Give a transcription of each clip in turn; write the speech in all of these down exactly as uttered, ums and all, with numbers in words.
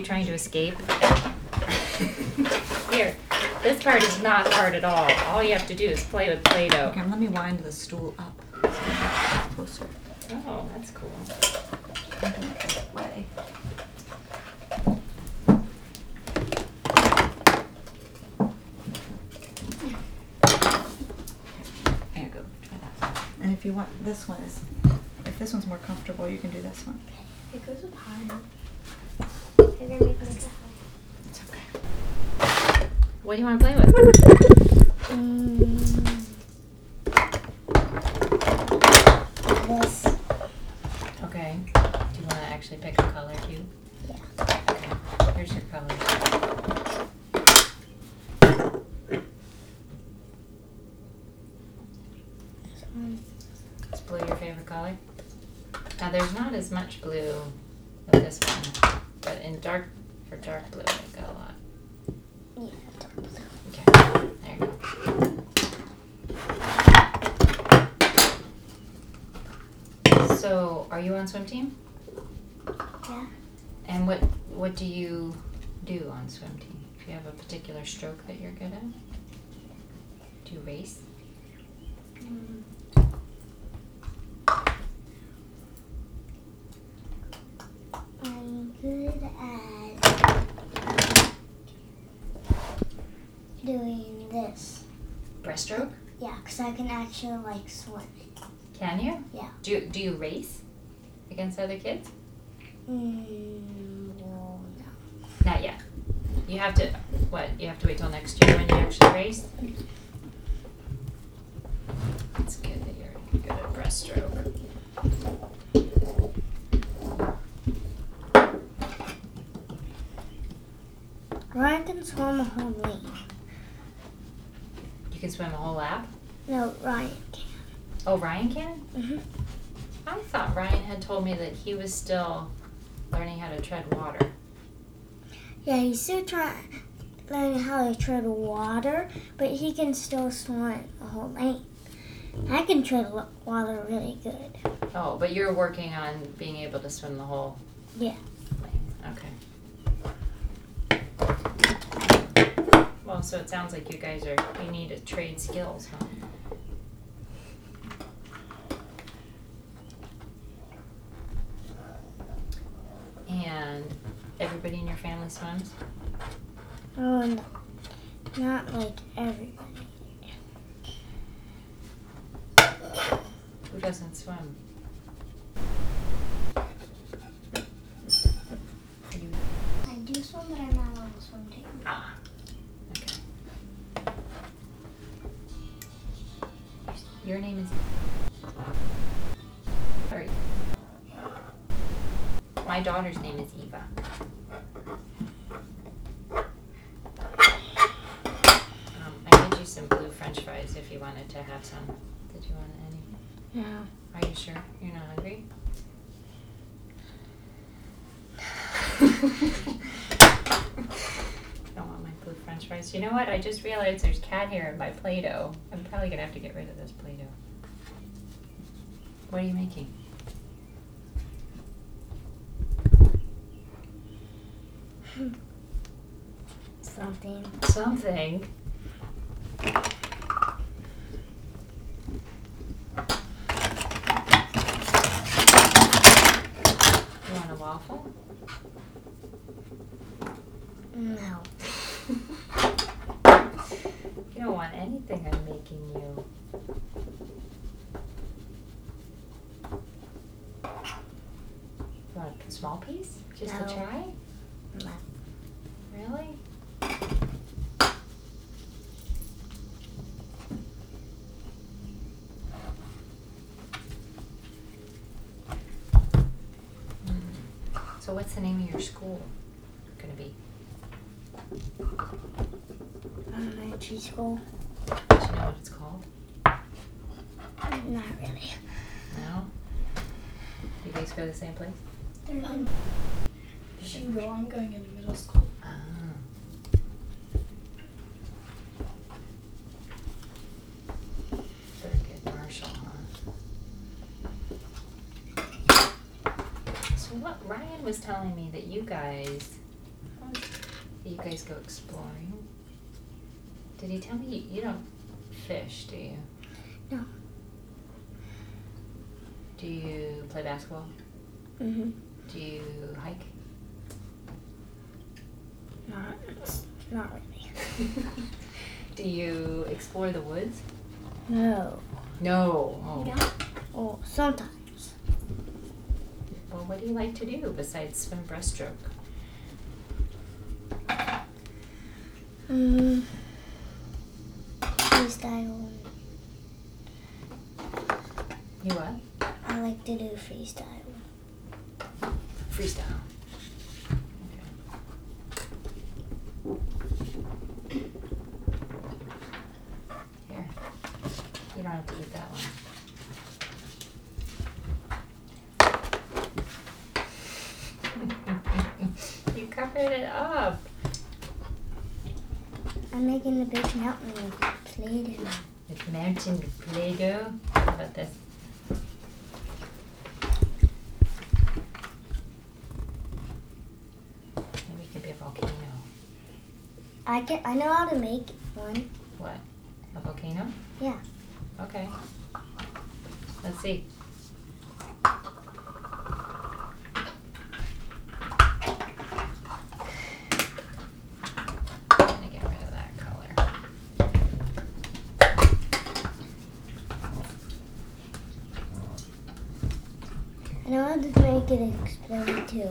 trying to escape? Here, this part is not hard at all. All you have to do is play with Play-Doh. Okay, let me wind the stool up. Closer. Oh, that's cool. I don't get it way. There you go. Try that. And if you want, this one is, if this one's more comfortable, you can do this one. It goes up higher. They're gonna make this It's okay. What do you want to play with? Mm, this. Okay. Do you want to actually pick a color too? Yeah. Okay. Here's your colors. This one. Is blue your favorite color? Now there's not as much blue with this one, but in dark, for dark blue, I've got a lot. Yeah, dark blue. Okay, there you go. So, are you on swim team? Yeah. And what what do you do on swim team? Do you have a particular stroke that you're good at? Do you race? Mm. I'm good at doing this. Breaststroke? Yeah, because I can actually like swim. Can you? Yeah. Do you, do you race against other kids? Mm, well, no. Not yet. You have to, what, you have to wait till next year when you actually race? It's good that you're good at breaststroke. Ryan can swim a whole lane. You can swim a whole lap? No, Ryan can. Oh, Ryan can? Mm-hmm. I thought Ryan had told me that he was still learning how to tread water. Yeah, he's still trying learning how to tread water, but he can still swim a whole lane. I can tread lo- water really good. Oh, but you're working on being able to swim the whole Yeah. lane. Okay. Well, so it sounds like you guys are, you need to trade skills, huh? And everybody in your family swims? Oh, no. Not like everybody. Who doesn't swim? You. I do swim, but I'm not on the swim team. Ah. Okay. Your name is. Sorry. My daughter's name is Eva. Um, I made you some blue French fries if you wanted to have some. Did you want any? No. Are you sure you're not hungry? Don't want my blue French fries. You know what? I just realized there's cat hair in my Play-Doh. I'm probably gonna have to get rid of this Play-Doh. What are you making? Something. Something. You want a waffle? No. You don't want anything I'm making you. You want a small piece? Just No. to try? No. Really? So what's the name of your school gonna be? Elementary school? Do you know what it's called? Not really. No? You guys go to the same place? Um, Shingo, I'm going into middle school. Ah. Very good, Marshall, huh? So what Ryan was telling me that you guys that you guys go exploring. Did he tell me you, you don't fish, do you? No. Do you play basketball? Mm-hmm. Do you hike? Not, not really. Do you explore the woods? No. No. Oh. Yeah. Oh, sometimes. Well, what do you like to do besides swim breaststroke? Mm. Freestyle. You what? I like to do freestyle. Freestyle. Okay. Here. You don't have to eat that one. You covered it up. I'm making a big mountain with Play-Doh. With mountain Play-Doh. How about this? Maybe it could be a volcano. I can. I know how to make one. What? A volcano? Yeah. Okay. Let's see. I'm gonna get rid of that color. I know how to make it explode too.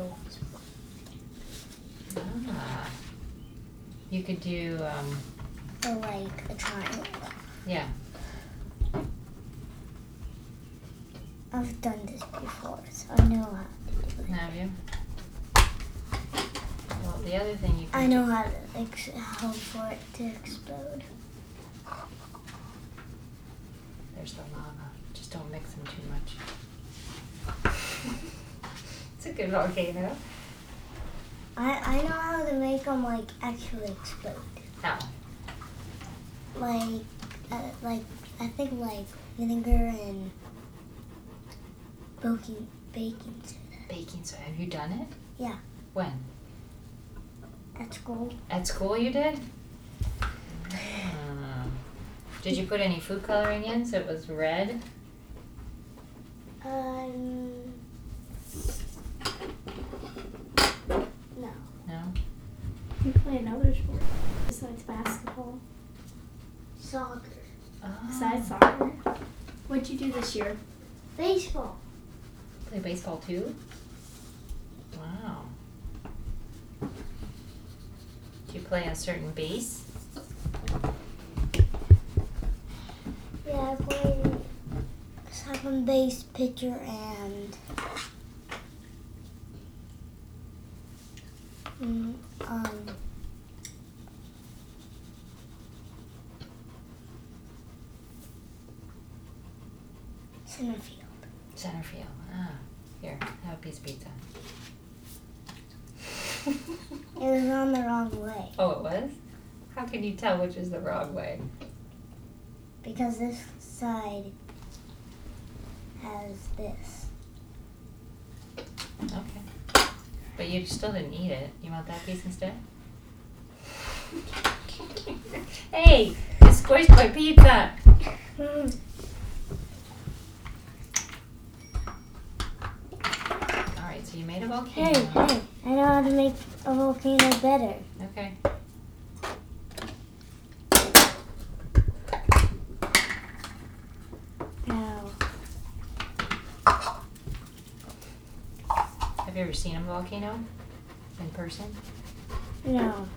Ah. You could do, um, Or like a triangle. yeah. I've done this before, so I know how to do it. Have you? Well, the other thing you can I know how to ex- how for it to explode. There's the lava. Just don't mix them too much. It's a good volcano. I I know how to make them like actually explode. How? Like uh, like I think like vinegar and baking baking soda. Baking soda. Have you done it? Yeah. When? At school. At school you did? Hmm. Did you put any food coloring in so it was red? Um. No. No? You play another sport besides basketball. Soccer. Oh. Besides soccer. What'd you do this year? Baseball. Play baseball too? Wow. Do you play a certain base? Yeah, I play second base, pitcher, and mm, um. Center field. Center field. Ah, here, have a piece of pizza. It was on the wrong way Oh, it was? How can you tell which is the wrong way? because this side has this. Okay. But you still didn't eat it. You want that piece instead? Hey! You squished my pizza! Mm. Alright, so you made a Hey, volcano. hey! I know how to make a volcano better. Okay. Now, Have you ever seen a volcano in person? no. No.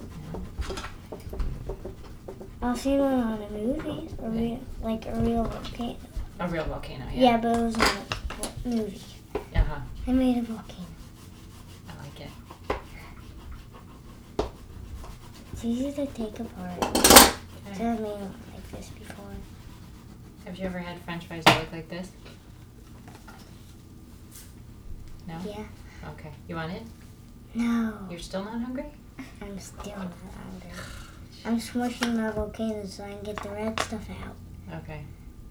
I've seen one on a movie, a real, like a real volcano. A real volcano, yeah. Yeah, but it was on a movie. Uh-huh. I made a volcano. I like it. It's easy to take apart. Okay. I've made one like this before. Have you ever had french fries that look like this? No? Yeah. Okay. You want it? No. You're still not hungry? I'm still not hungry. I'm smushing my volcano so I can get the red stuff out. Okay.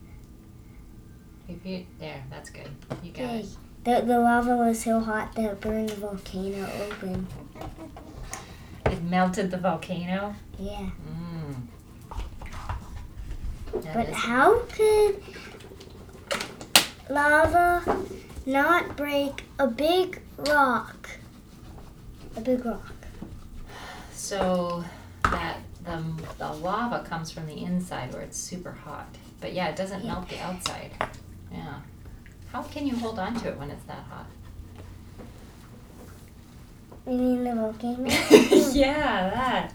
If you there, that's good. You got Yay. it. The, the lava was so hot that it burned the volcano open. It's It melted the volcano? Yeah. Mm. That But is- how could lava not break a big rock? A big rock. So that the, the lava comes from the inside where it's super hot. But yeah, it doesn't Yeah. melt the outside. Yeah. How can you hold on to it when it's that hot? You mean the volcano? Yeah, that.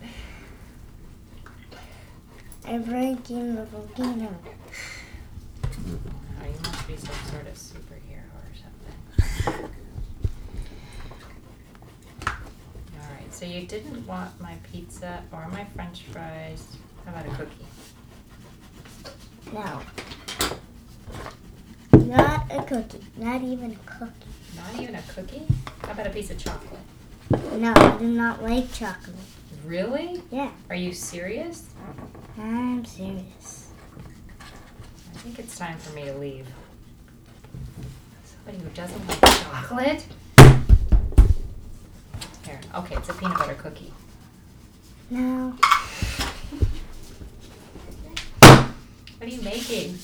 I break in the volcano. Oh, you must be some sort of superhero or something. Alright, so you didn't want my pizza or my french fries. How about a cookie? No. Not a cookie. Not even a cookie. Not even a cookie? How about a piece of chocolate? No, I do not like chocolate. Really? Yeah, Are you serious? I'm serious. I think it's time for me to leave. Somebody who doesn't like chocolate? Here, okay, it's a peanut butter cookie. No. What are you making?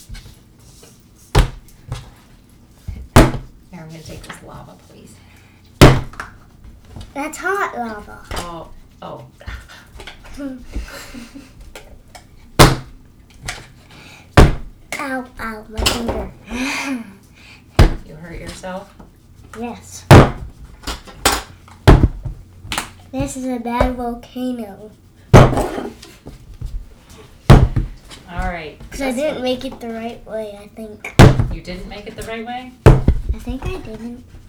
Here, I'm gonna take this lava, please. That's hot lava. Oh, oh. Ow, ow, my finger. You hurt yourself? Yes. This is a bad volcano. Alright. Because I didn't make it the right way, I think. You didn't make it the right way? I think I didn't.